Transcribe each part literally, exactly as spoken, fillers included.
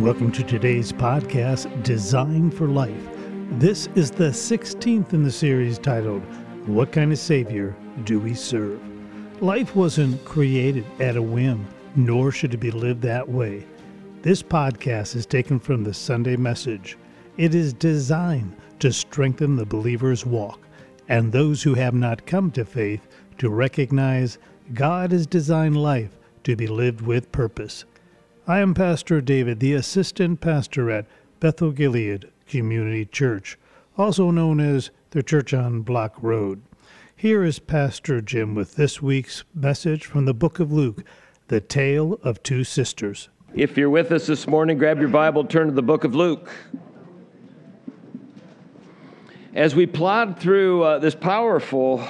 Welcome to today's podcast, Design for Life. This is the sixteenth in the series titled, What Kind of Savior Do We Serve? Life wasn't created at a whim, nor should it be lived that way. This podcast is taken from the Sunday message. It is designed to strengthen the believer's walk and those who have not come to faith to recognize God has designed life to be lived with purpose. I am Pastor David, the assistant pastor at Bethel Gilead Community Church, also known as the Church on Block Road. Here is Pastor Jim with this week's message from the book of Luke, The Tale of Two Sisters. If you're with us this morning, grab your Bible, turn to the book of Luke. As we plod through uh, this powerful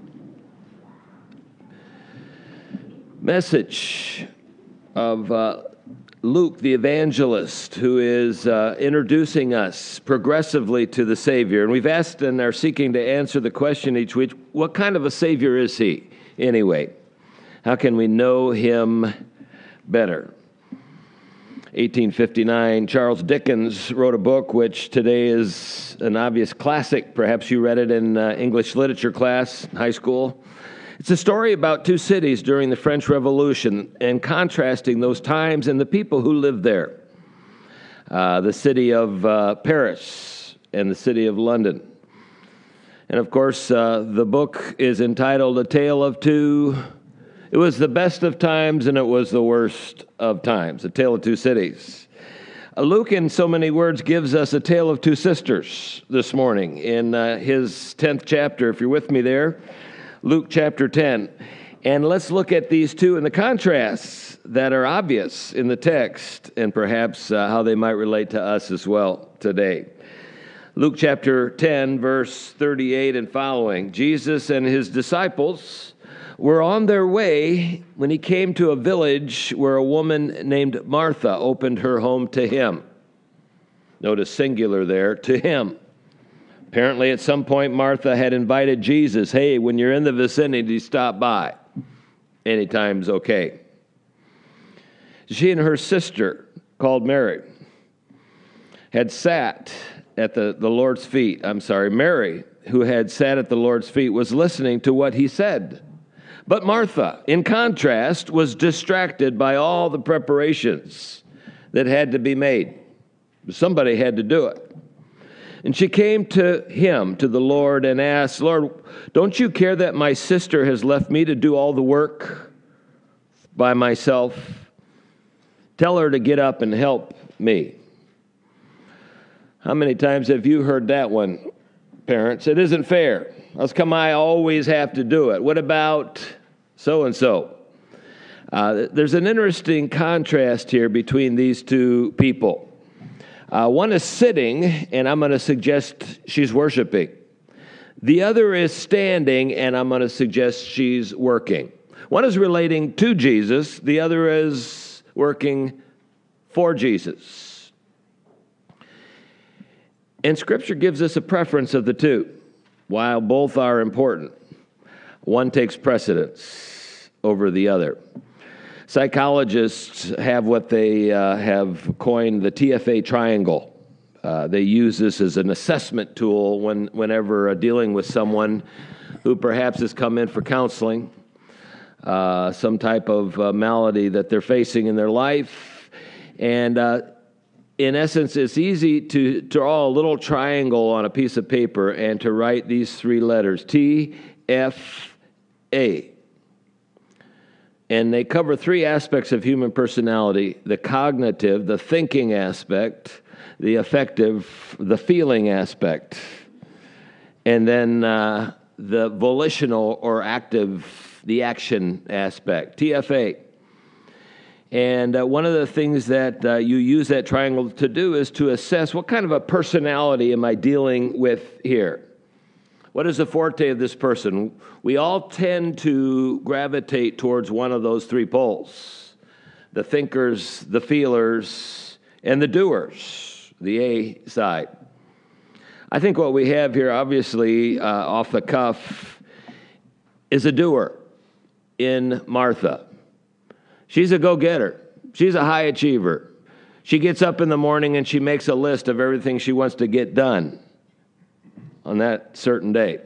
message of uh, Luke, the evangelist, who is uh, introducing us progressively to the Savior. And we've asked and are seeking to answer the question each week, what kind of a Savior is he anyway? How can we know him better? eighteen fifty-nine, Charles Dickens wrote a book which today is an obvious classic. Perhaps you read it in uh, English literature class in high school. It's a story about two cities during the French Revolution and contrasting those times and the people who lived there. Uh, the city of uh, Paris and the city of London. And of course, uh, the book is entitled A Tale of Two. It was the best of times and it was the worst of times. A Tale of Two Cities. Uh, Luke, in so many words, gives us a tale of two sisters this morning in uh, his tenth chapter. If you're with me there. Luke chapter ten. And let's look at these two and the contrasts that are obvious in the text and perhaps uh, how they might relate to us as well today. Luke chapter ten, verse thirty-eight and following. Jesus and his disciples were on their way when he came to a village where a woman named Martha opened her home to him. Notice singular there, to him. Apparently, at some point, Martha had invited Jesus, hey, when you're in the vicinity, stop by. Anytime's okay. She and her sister, called Mary, had sat at the, the Lord's feet. I'm sorry, Mary, who had sat at the Lord's feet, was listening to what he said. But Martha, in contrast, was distracted by all the preparations that had to be made. Somebody had to do it. And she came to him, to the Lord, and asked, Lord, don't you care that my sister has left me to do all the work by myself? Tell her to get up and help me. How many times have you heard that one, parents? It isn't fair. How come I always have to do it? What about so-and-so? Uh, there's an interesting contrast here between these two people. Uh, one is sitting, and I'm going to suggest she's worshiping. The other is standing, and I'm going to suggest she's working. One is relating to Jesus. The other is working for Jesus. And Scripture gives us a preference of the two. While both are important, one takes precedence over the other. Psychologists have what they uh, have coined the T F A triangle. Uh, they use this as an assessment tool when, whenever uh, dealing with someone who perhaps has come in for counseling, uh, some type of uh, malady that they're facing in their life. And uh, in essence, it's easy to draw a little triangle on a piece of paper and to write these three letters, T F A. And they cover three aspects of human personality: the cognitive, the thinking aspect, the affective, the feeling aspect, and then uh, the volitional or active, the action aspect, T F A. And uh, one of the things that uh, you use that triangle to do is to assess what kind of a personality am I dealing with here? What is the forte of this person? We all tend to gravitate towards one of those three poles: the thinkers, the feelers, and the doers, the A side. I think what we have here, obviously, uh, off the cuff, is a doer in Martha. She's a go-getter. She's a high achiever. She gets up in the morning and she makes a list of everything she wants to get done on that certain day.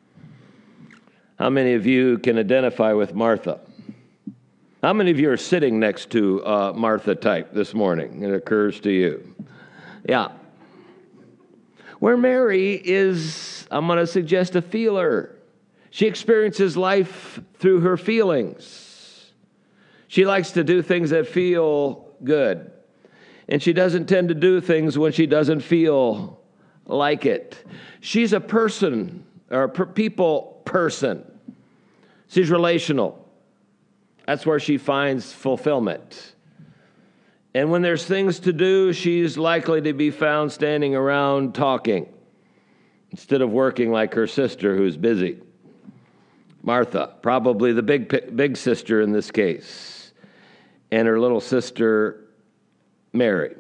How many of you can identify with Martha? How many of you are sitting next to uh, Martha type this morning? It occurs to you. Yeah. Where Mary is, I'm going to suggest a feeler. She experiences life through her feelings. She likes to do things that feel good. And she doesn't tend to do things when she doesn't feel like it. She's a person, or a per- people person. She's relational. That's where she finds fulfillment. And when there's things to do, she's likely to be found standing around talking instead of working like her sister who's busy. Martha, probably the big big sister in this case, and her little sister Mary.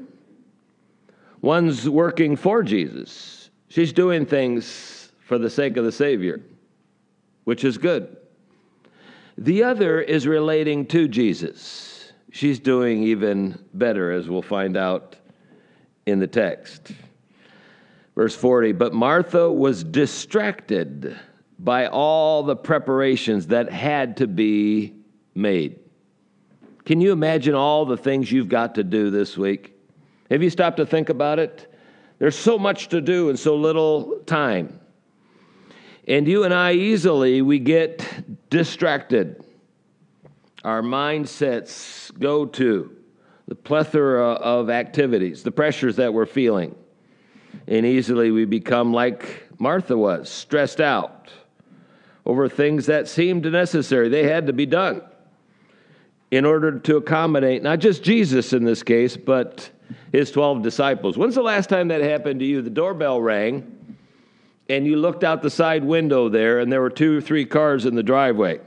One's working for Jesus. She's doing things for the sake of the Savior, which is good. The other is relating to Jesus. She's doing even better, as we'll find out in the text. Verse forty, but Martha was distracted by all the preparations that had to be made. Can you imagine all the things you've got to do this week? Have you stopped to think about it? There's so much to do in so little time. And you and I easily, we get distracted. Our mindsets go to the plethora of activities, the pressures that we're feeling. And easily we become like Martha was, stressed out over things that seemed necessary. They had to be done in order to accommodate not just Jesus in this case, but his twelve disciples. When's the last time that happened to you? The doorbell rang, and you looked out the side window there, and there were two or three cars in the driveway.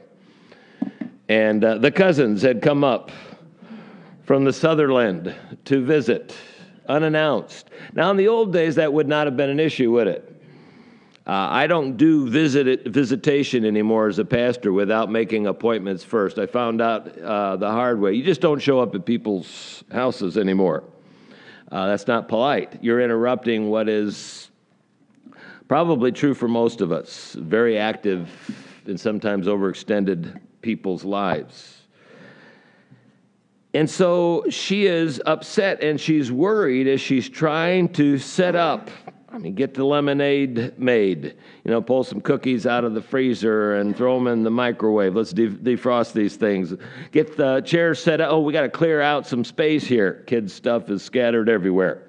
And uh, the cousins had come up from the Sutherland to visit, unannounced. Now, in the old days, that would not have been an issue, would it? Uh, I don't do visit visitation anymore as a pastor without making appointments first. I found out uh, the hard way. You just don't show up at people's houses anymore. Uh, that's not polite. You're interrupting what is probably true for most of us, very active and sometimes overextended people's lives. And so she is upset and she's worried as she's trying to set up, I mean, get the lemonade made, you know, pull some cookies out of the freezer and throw them in the microwave. Let's de- defrost these things. Get the chairs set up. Oh, we got to clear out some space here. Kids' stuff is scattered everywhere.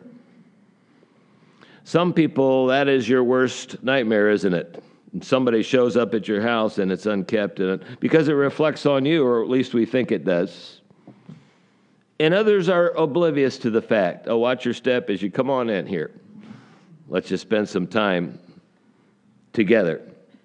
Some people, that is your worst nightmare, isn't it? Somebody shows up at your house and it's unkept, and it, because it reflects on you, or at least we think it does. And others are oblivious to the fact. Oh, watch your step as you come on in here. Let's just spend some time together.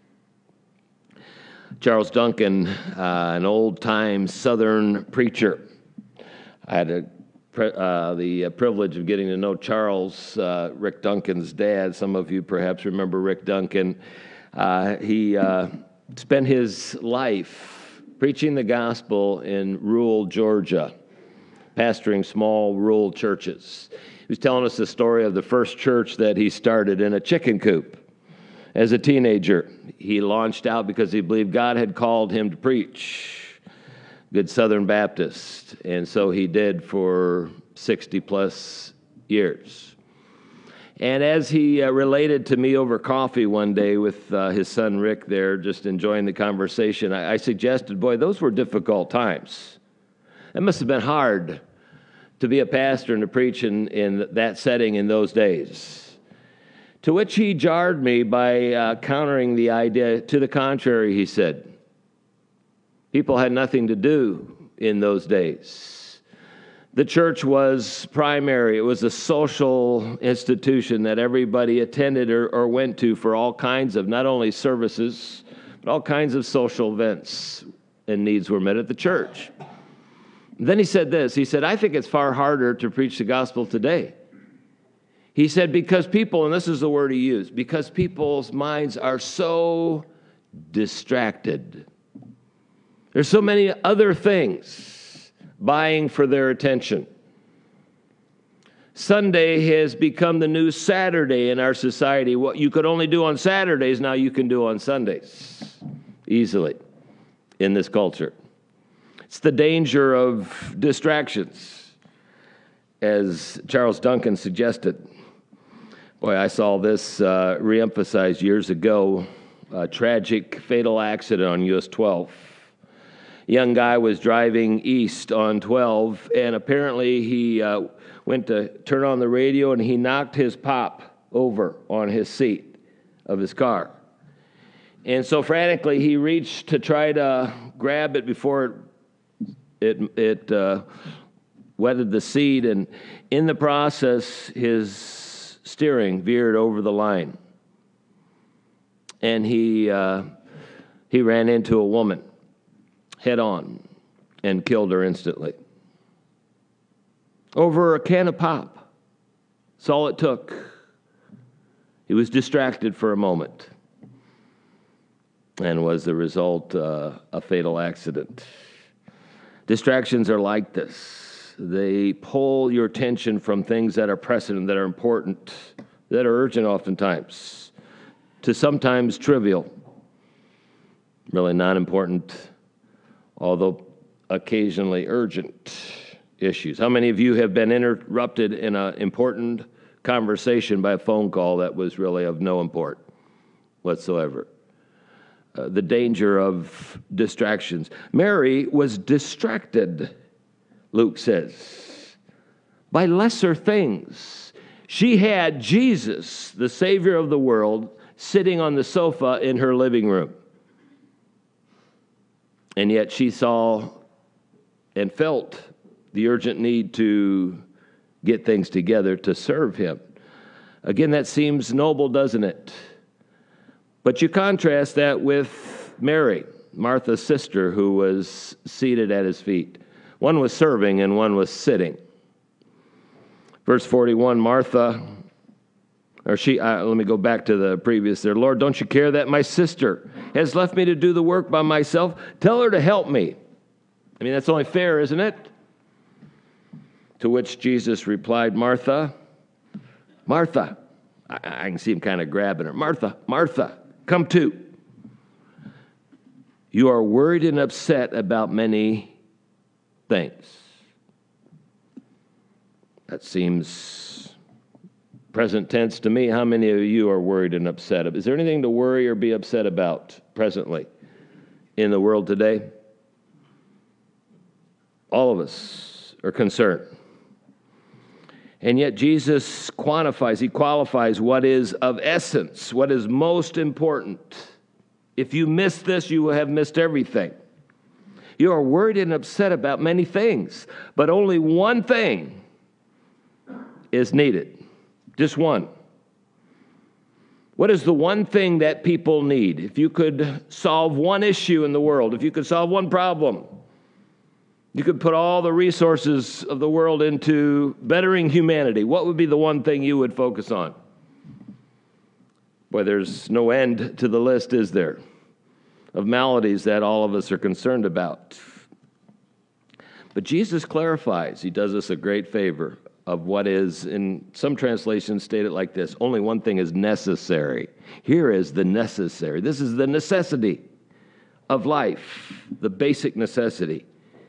Charles Duncan, uh, an old-time Southern preacher. I had a, uh, the privilege of getting to know Charles, uh, Rick Duncan's dad. Some of you perhaps remember Rick Duncan. Uh, he uh, spent his life preaching the gospel in rural Georgia, pastoring small rural churches. He was telling us the story of the first church that he started in a chicken coop. As a teenager, he launched out because he believed God had called him to preach. Good Southern Baptist. And so he did for sixty plus years. And as he uh, related to me over coffee one day with uh, his son Rick there, just enjoying the conversation, I, I suggested, boy, those were difficult times. It must have been hard to be a pastor and to preach in, in that setting in those days. To which he jarred me by uh, countering the idea. To the contrary, he said, people had nothing to do in those days. The church was primary. It was a social institution that everybody attended or, or went to for all kinds of, not only services, but all kinds of social events and needs were met at the church. Then he said this. He said, I think it's far harder to preach the gospel today. He said, because people, and this is the word he used, because people's minds are so distracted. There's so many other things vying for their attention. Sunday has become the new Saturday in our society. What you could only do on Saturdays, now you can do on Sundays easily in this culture. It's the danger of distractions, as Charles Duncan suggested. Boy, I saw this uh, reemphasized years ago, a tragic fatal accident on U S twelve. A young guy was driving east on twelve, and apparently he uh, went to turn on the radio, and he knocked his pop over on his seat of his car. And so frantically, he reached to try to grab it before it, it, it uh, wetted the seat, and in the process, his steering veered over the line, and he uh, he ran into a woman head on and killed her instantly over a can of pop. That's all it took. He was distracted for a moment, and was the result uh, a fatal accident. Distractions are like this. They pull your attention from things that are precedent, that are important, that are urgent oftentimes, to sometimes trivial, really not important, although occasionally urgent issues. How many of you have been interrupted in an important conversation by a phone call that was really of no import whatsoever? Uh, the danger of distractions. Mary was distracted, Luke says, by lesser things. She had Jesus, the Savior of the world, sitting on the sofa in her living room. And yet she saw and felt the urgent need to get things together to serve him. Again, that seems noble, doesn't it? But you contrast that with Mary, Martha's sister, who was seated at his feet. One was serving and one was sitting. Verse forty-one, Martha, or she, uh, let me go back to the previous there. Lord, don't you care that my sister has left me to do the work by myself? Tell her to help me. I mean, that's only fair, isn't it? To which Jesus replied, Martha, Martha. I, I can see him kind of grabbing her. Martha, Martha, come to. You are worried and upset about many things. That seems present tense to me. How many of you are worried and upset? Is there anything to worry or be upset about presently in the world today? All of us are concerned. And yet Jesus quantifies, he qualifies what is of essence, what is most important. If you miss this, you will have missed everything. You are worried and upset about many things, but only one thing is needed. Just one. What is the one thing that people need? If you could solve one issue in the world, if you could solve one problem, you could put all the resources of the world into bettering humanity, what would be the one thing you would focus on? Boy, there's no end to the list, is there, of maladies that all of us are concerned about. But Jesus clarifies, he does us a great favor of what is, in some translations stated like this, only one thing is necessary. Here is the necessary. This is the necessity of life, the basic necessity.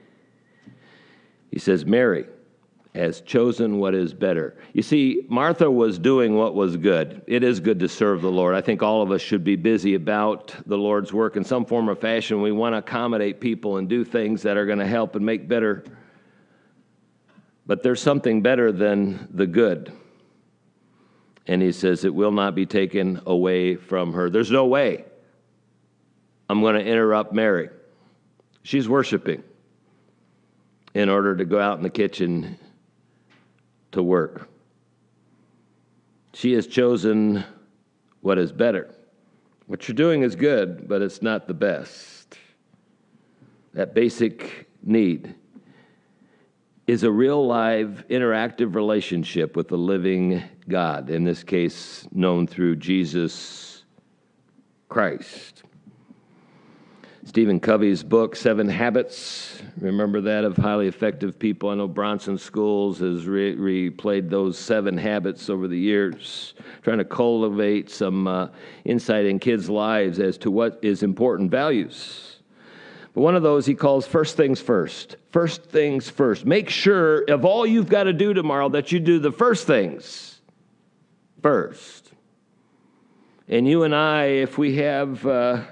He says, Mary has chosen what is better. You see, Martha was doing what was good. It is good to serve the Lord. I think all of us should be busy about the Lord's work in some form or fashion. We want to accommodate people and do things that are going to help and make better. But there's something better than the good. And he says it will not be taken away from her. There's no way I'm going to interrupt Mary. She's worshiping in order to go out in the kitchen to work. She has chosen what is better. What you're doing is good, but it's not the best. That basic need is a real, live, interactive relationship with the living God, in this case known through Jesus Christ. Stephen Covey's book, Seven Habits. Remember that, of highly effective people? I know Bronson Schools has re- replayed those seven habits over the years, trying to cultivate some uh, insight in kids' lives as to what is important values. But one of those he calls first things first. First things first. Make sure of all you've got to do tomorrow that you do the first things first. And you and I, if we have uh,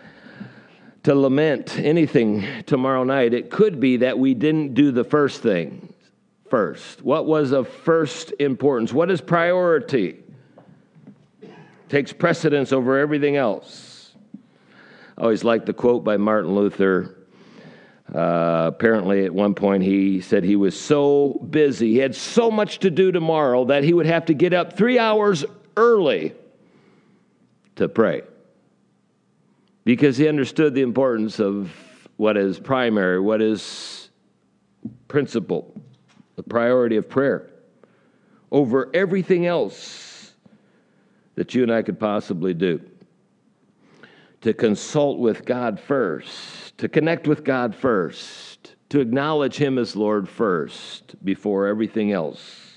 to lament anything tomorrow night, it could be that we didn't do the first thing first. What was of first importance? What is priority? Takes precedence over everything else. I always liked the quote by Martin Luther. Uh, apparently, at one point, he said he was so busy, he had so much to do tomorrow that he would have to get up three hours early to pray, because he understood the importance of what is primary, what is principal, the priority of prayer over everything else that you and I could possibly do. To consult with God first, to connect with God first, to acknowledge Him as Lord first before everything else,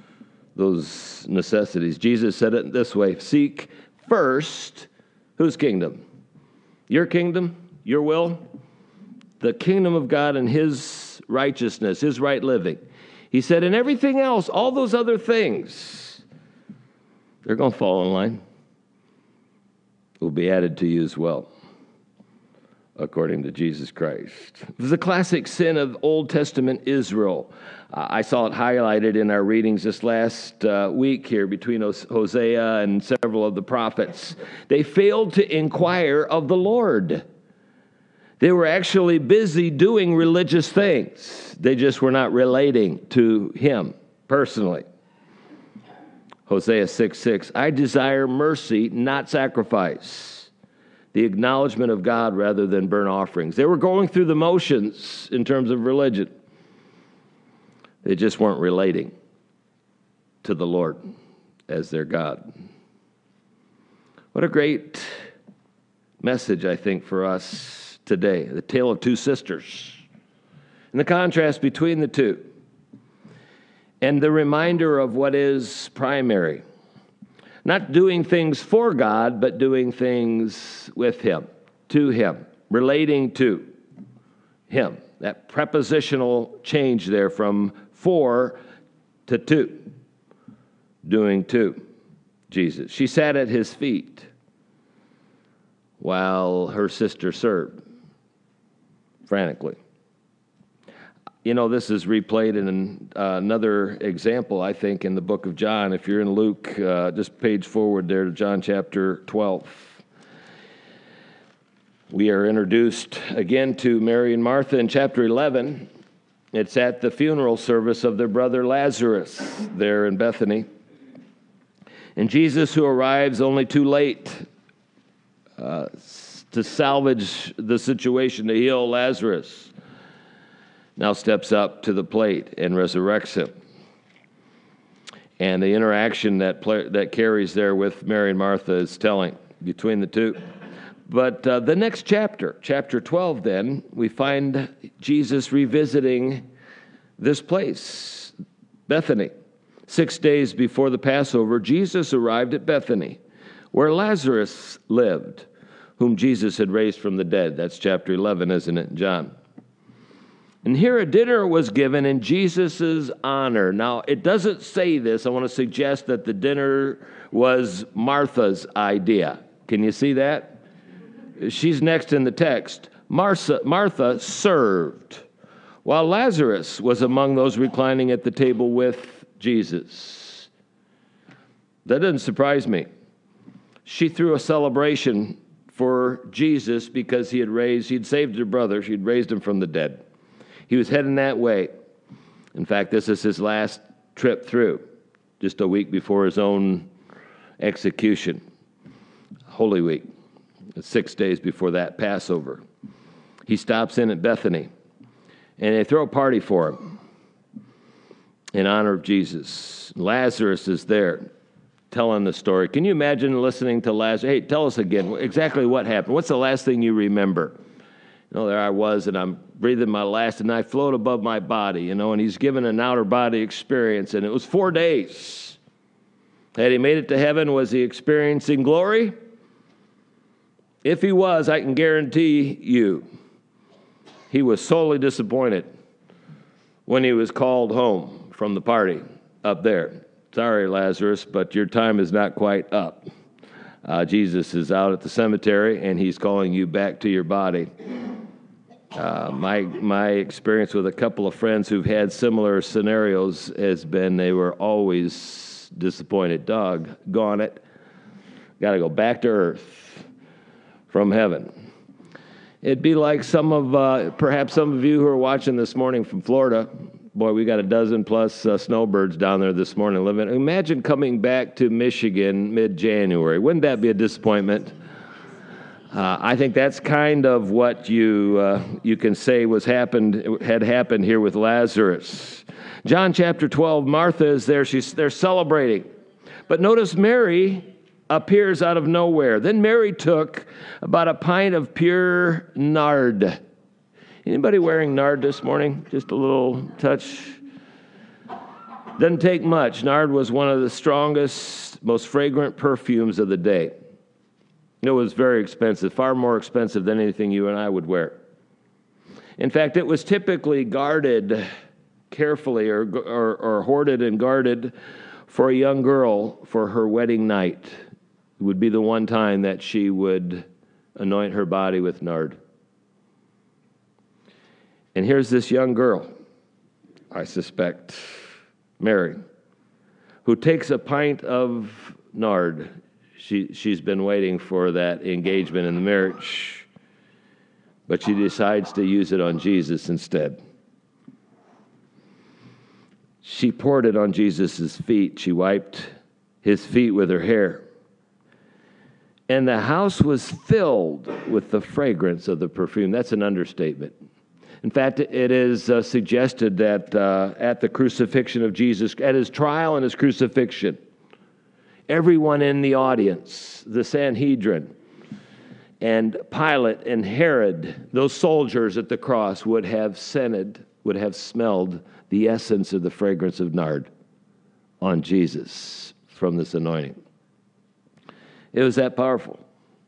those necessities. Jesus said it this way: seek first, whose kingdom? Your kingdom, your will, the kingdom of God and His righteousness, His right living. He said, and everything else, all those other things, they're going to fall in line. Will be added to you as well, according to Jesus Christ. It was a classic sin of Old Testament Israel. Uh, I saw it highlighted in our readings this last uh, week here between Hosea and several of the prophets. They failed to inquire of the Lord. They were actually busy doing religious things. They just were not relating to Him personally. Hosea six six, I desire mercy, not sacrifice. The acknowledgement of God rather than burnt offerings. They were going through the motions in terms of religion. They just weren't relating to the Lord as their God. What a great message, I think, for us today. The tale of two sisters. And the contrast between the two. And the reminder of what is primary. Not doing things for God, but doing things with Him, to Him, relating to Him. That prepositional change there from for to to, doing to Jesus. She sat at His feet while her sister served frantically. You know, this is replayed in uh, another example, I think, in the book of John. If you're in Luke, uh, just page forward there to John chapter twelve. We are introduced again to Mary and Martha in chapter eleven. It's at the funeral service of their brother Lazarus there in Bethany. And Jesus, who arrives only too late uh, to salvage the situation, to heal Lazarus, now steps up to the plate and resurrects him. And the interaction that play, that carries there with Mary and Martha is telling between the two. But uh, the next chapter, chapter twelve, then, we find Jesus revisiting this place, Bethany. Six days before the Passover, Jesus arrived at Bethany, where Lazarus lived, whom Jesus had raised from the dead. That's chapter eleven, isn't it, John? And here a dinner was given in Jesus' honor. Now, it doesn't say this. I want to suggest that the dinner was Martha's idea. Can you see that? She's next in the text. Martha, Martha served, while Lazarus was among those reclining at the table with Jesus. That doesn't surprise me. She threw a celebration for Jesus because he had raised, he'd saved her brother. She'd raised him from the dead. He was heading that way. In fact, this is his last trip through, just a week before his own execution. Holy Week, six days before that Passover. He stops in at Bethany, and they throw a party for him in honor of Jesus. Lazarus is there telling the story. Can you imagine listening to Lazarus? Hey, tell us again exactly what happened. What's the last thing you remember You know, there I was, and I'm breathing my last, and I float above my body, you know, and he's given an outer body experience, and it was four days. Had he made it to heaven, was he experiencing glory? If he was, I can guarantee you, he was sorely disappointed when he was called home from the party up there. Sorry, Lazarus, but your time is not quite up. Uh, Jesus is out at the cemetery, and he's calling you back to your body. Uh, my my experience with a couple of friends who've had similar scenarios has been they were always disappointed. Doggone it. Got to go back to earth from heaven. It'd be like some of, uh, perhaps some of you who are watching this morning from Florida. Boy, we got a dozen plus uh, snowbirds down there this morning living. Imagine coming back to Michigan mid-January. Wouldn't that be a disappointment? Uh, I think that's kind of what you uh, you can say was happened had happened here with Lazarus. John chapter twelve, Martha is there. She's they're celebrating. But notice Mary appears out of nowhere. Then Mary took about a pint of pure nard. Anybody wearing nard this morning? Just a little touch. Doesn't take much. Nard was one of the strongest, most fragrant perfumes of the day. It was very expensive, far more expensive than anything you and I would wear. In fact, it was typically guarded carefully or, or, or hoarded and guarded for a young girl for her wedding night. It would be the one time that she would anoint her body with nard. And here's this young girl, I suspect, Mary, who takes a pint of nard. She, she's been waiting for that engagement in the marriage, but she decides to use it on Jesus instead. She poured it on Jesus' feet. She wiped his feet with her hair. And the house was filled with the fragrance of the perfume. That's an understatement. In fact, it is uh, suggested that uh, at the crucifixion of Jesus, at his trial and his crucifixion, everyone in the audience, the Sanhedrin, and Pilate and Herod, those soldiers at the cross, would have scented, would have smelled the essence of the fragrance of nard on Jesus from this anointing. It was that powerful.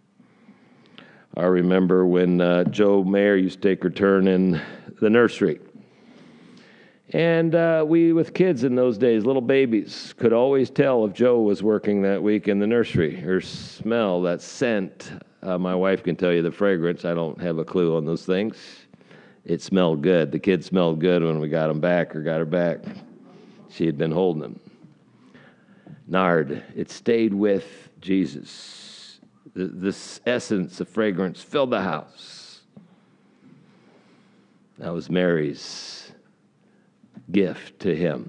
I remember when uh, Joe Mayer used to take her turn in the nursery. And uh, we, with kids in those days, little babies, could always tell if Joe was working that week in the nursery. Her smell, that scent, uh, my wife can tell you the fragrance. I don't have a clue on those things. It smelled good. The kids smelled good when we got them back or got her back. She had been holding them. Nard, it stayed with Jesus. The, this essence of fragrance filled the house. That was Mary's gift to him.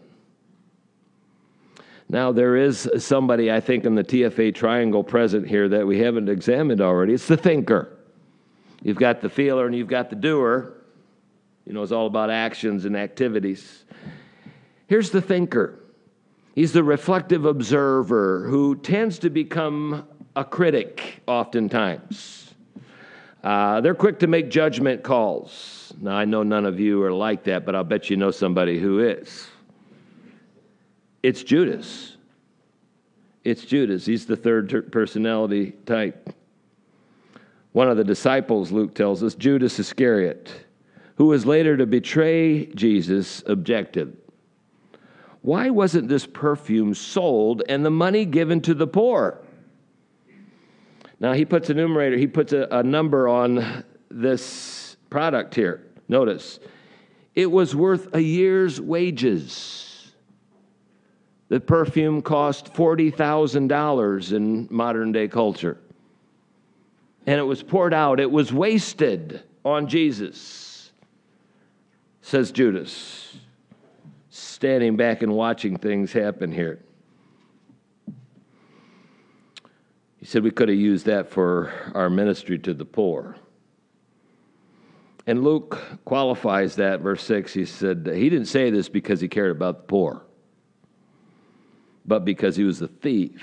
Now, there is somebody, I think, in the T F A triangle present here that we haven't examined already. It's the thinker. You've got the feeler and you've got the doer. You know, it's all about actions and activities. Here's the thinker. He's the reflective observer who tends to become a critic oftentimes. Uh, they're quick to make judgment calls. Now, I know none of you are like that, but I'll bet you know somebody who is. It's Judas. It's Judas. He's the third ter- personality type. One of the disciples, Luke tells us, Judas Iscariot, who was later to betray Jesus, objected. Why wasn't this perfume sold and the money given to the poor? Now, he puts a numerator, he puts a, a number on this product here. Notice, it was worth a year's wages. The perfume cost forty thousand dollars in modern-day culture. And it was poured out. It was wasted on Jesus, says Judas, standing back and watching things happen here. He said we could have used that for our ministry to the poor. And Luke qualifies that, verse six. He said he didn't say this because he cared about the poor, but because he was a thief.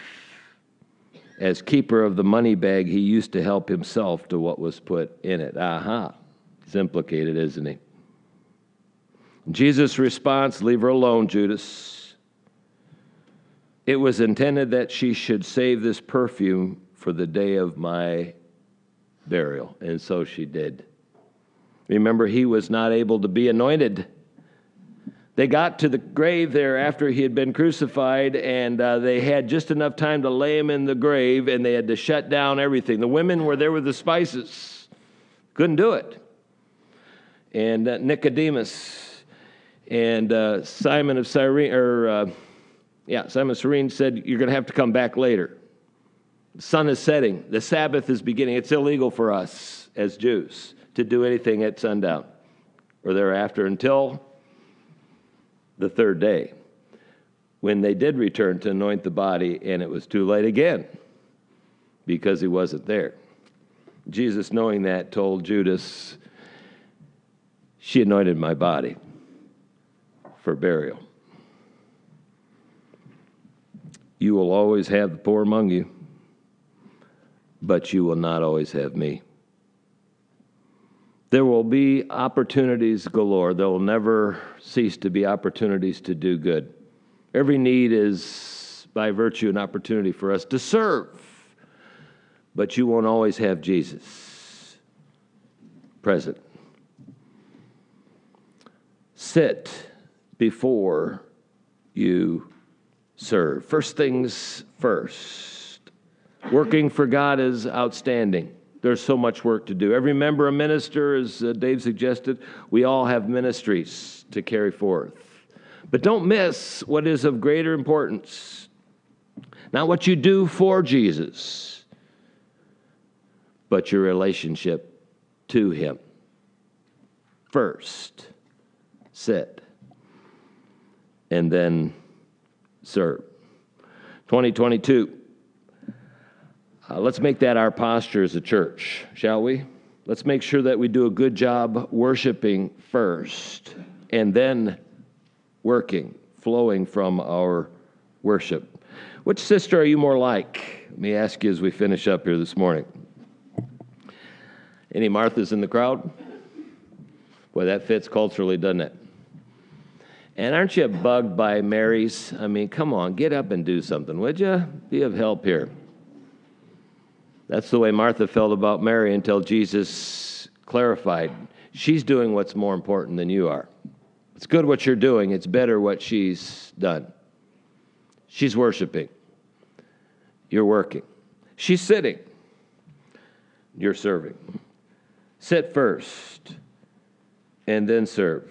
As keeper of the money bag, he used to help himself to what was put in it. Aha. He's implicated, isn't he? Jesus' response, leave her alone, Judas. It was intended that she should save this perfume for the day of my burial, and so she did. Remember, he was not able to be anointed. They got to the grave there after he had been crucified, and uh, they had just enough time to lay him in the grave, and they had to shut down everything. The women were there with the spices. Couldn't do it. And uh, Nicodemus and uh, Simon of Cyrene, or uh, yeah, Simon of Cyrene said, you're going to have to come back later. The sun is setting. The Sabbath is beginning. It's illegal for us as Jews to do anything at sundown or thereafter until the third day, when they did return to anoint the body, and it was too late again because he wasn't there. Jesus, knowing that, told Judas, she anointed my body for burial. You will always have the poor among you, but you will not always have me. There will be opportunities galore. There will never cease to be opportunities to do good. Every need is, by virtue, an opportunity for us to serve. But you won't always have Jesus present. Sit before you serve. First things first. Working for God is outstanding. There's so much work to do. Every member a minister, as uh, Dave suggested. We all have ministries to carry forth. But don't miss what is of greater importance. Not what you do for Jesus, but your relationship to him. First, sit, and then serve. twenty twenty-two. Uh, let's make that our posture as a church, shall we? Let's make sure that we do a good job worshiping first and then working, flowing from our worship. Which sister are you more like? Let me ask you as we finish up here this morning. Any Marthas in the crowd? Boy, that fits culturally, doesn't it? And aren't you bugged by Marys? I mean, come on, get up and do something, would you? Be of help here. That's the way Martha felt about Mary until Jesus clarified. She's doing what's more important than you are. It's good what you're doing. It's better what she's done. She's worshiping. You're working. She's sitting. You're serving. Sit first and then serve.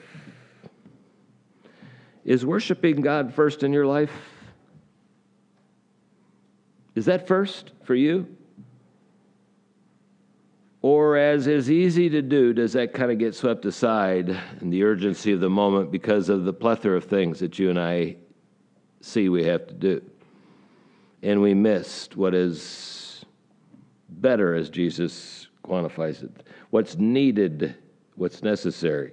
Is worshiping God first in your life? Is that first for you? Or, as is easy to do, does that kind of get swept aside in the urgency of the moment because of the plethora of things that you and I see we have to do? And we missed what is better, as Jesus quantifies it. What's needed, what's necessary,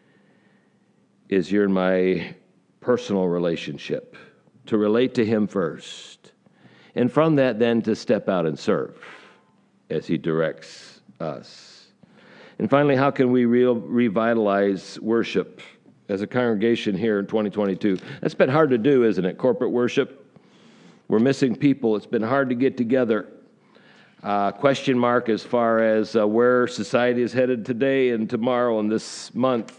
is your and my personal relationship, to relate to him first. And from that, then, to step out and serve as he directs us. And finally, how can we real, revitalize worship as a congregation here in twenty twenty-two? That's been hard to do, isn't it? Corporate worship. We're missing people. It's been hard to get together. Uh, question mark as far as uh, where society is headed today and tomorrow and this month.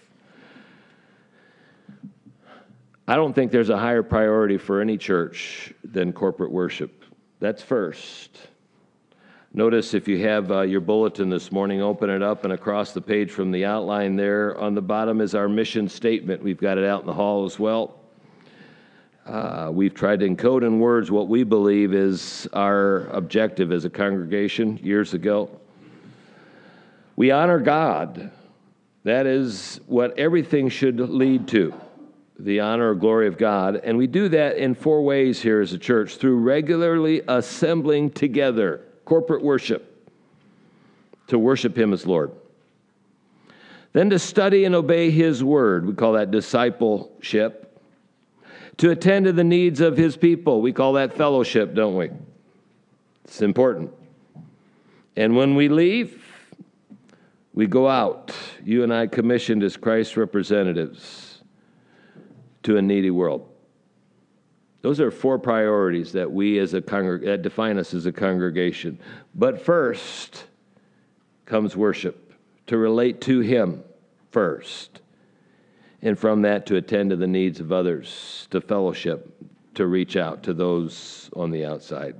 I don't think there's a higher priority for any church than corporate worship. That's first. Notice if you have uh, your bulletin this morning, open it up, and across the page from the outline there, on the bottom is our mission statement. We've got it out in the hall as well. Uh, we've tried to encode in words what we believe is our objective as a congregation years ago. We honor God. That is what everything should lead to, the honor or glory of God. And we do that in four ways here as a church: through regularly assembling together, corporate worship, to worship him as Lord. Then to study and obey his word. We call that discipleship. To attend to the needs of his people. We call that fellowship, don't we? It's important. And when we leave, We go out, you and I commissioned as Christ's representatives, to a needy world. Those are four priorities that we as a congreg- that define us as a congregation. But first comes worship, to relate to Him first. And from that, to attend to the needs of others, to fellowship, to reach out to those on the outside.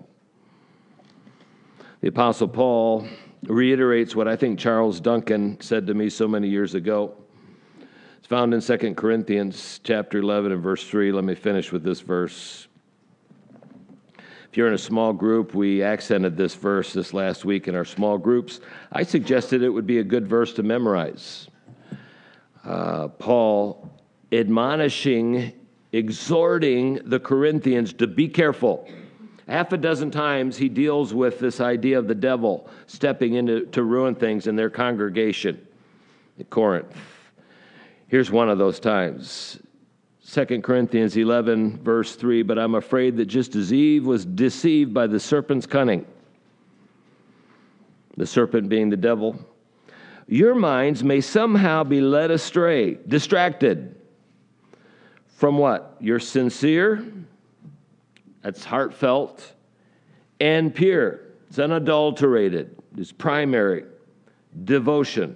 The Apostle Paul reiterates what I think Charles Duncan said to me so many years ago. It's found in Second Corinthians chapter eleven and verse three. Let me finish with this verse. If you're in a small group, we accented this verse this last week in our small groups. I suggested it would be a good verse to memorize. Uh, Paul admonishing, exhorting the Corinthians to be careful. Half a dozen times he deals with this idea of the devil stepping into to ruin things in their congregation at Corinth. Here's one of those times. Second Corinthians eleven, verse three, but I'm afraid that just as Eve was deceived by the serpent's cunning, the serpent being the devil, your minds may somehow be led astray, distracted from what? Your sincere, that's heartfelt, and pure, it's unadulterated, it's primary devotion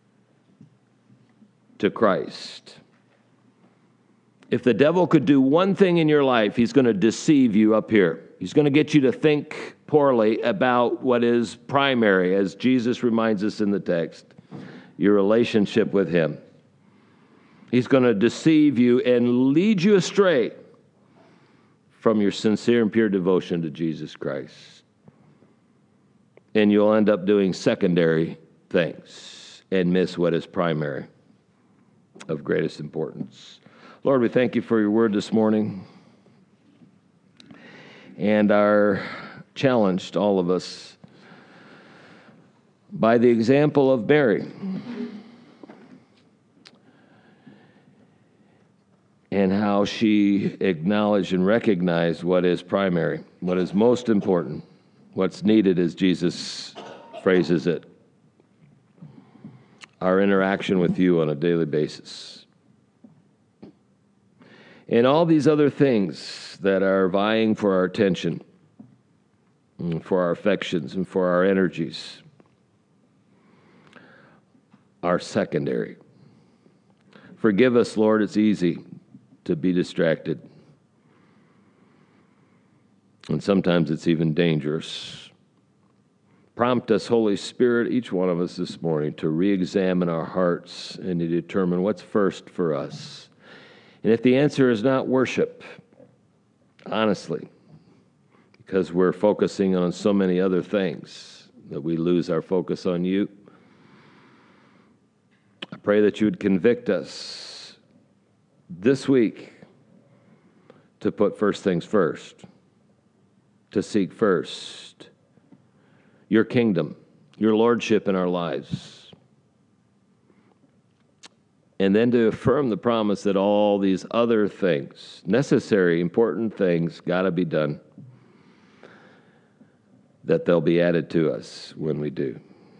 to Christ. If the devil could do one thing in your life, he's going to deceive you up here. He's going to get you to think poorly about what is primary, as Jesus reminds us in the text, your relationship with Him. He's going to deceive you and lead you astray from your sincere and pure devotion to Jesus Christ. And you'll end up doing secondary things and miss what is primary, of greatest importance. Lord, we thank You for Your word this morning, and are challenged, all of us, by the example of Mary and how she acknowledged and recognized what is primary, what is most important, what's needed, as Jesus phrases it, our interaction with You on a daily basis. And all these other things that are vying for our attention, for our affections, and for our energies are secondary. Forgive us, Lord, it's easy to be distracted. And sometimes it's even dangerous. Prompt us, Holy Spirit, each one of us this morning, to re-examine our hearts and to determine what's first for us. And if the answer is not worship, honestly, because we're focusing on so many other things that we lose our focus on You, I pray that You would convict us this week to put first things first, to seek first Your kingdom, Your lordship in our lives, and then to affirm the promise that all these other things, necessary, important things, got to be done, that they'll be added to us when we do.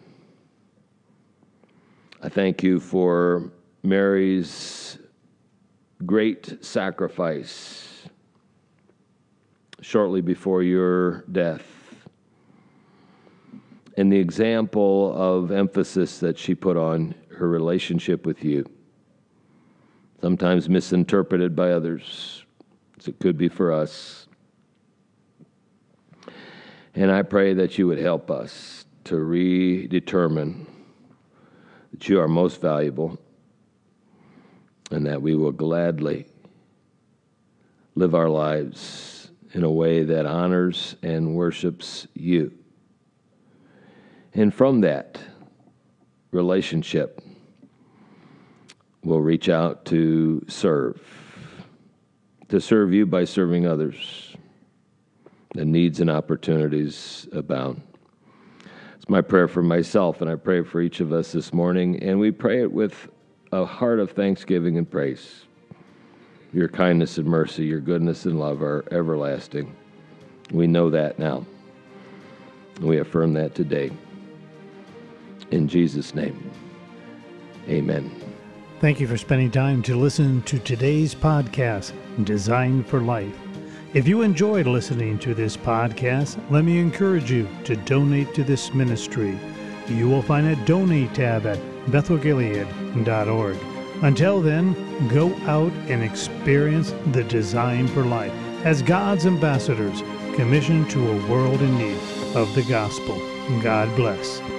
I thank You for Mary's great sacrifice shortly before Your death, and the example of emphasis that she put on her relationship with You, sometimes misinterpreted by others, as it could be for us. And I pray that You would help us to redetermine that You are most valuable, and that we will gladly live our lives in a way that honors and worships You. And from that relationship, we'll reach out to serve, to serve You by serving others. The needs and opportunities abound. It's my prayer for myself, and I pray for each of us this morning, and we pray it with a heart of thanksgiving and praise. Your kindness and mercy, Your goodness and love are everlasting. We know that now. We affirm that today. In Jesus' name. Amen. Thank you for spending time to listen to today's podcast, Design for Life. If you enjoyed listening to this podcast, let me encourage you to donate to this ministry. You will find a donate tab at bethel gilead dot org. Until then, go out and experience the design for life as God's ambassadors commissioned to a world in need of the gospel. God bless.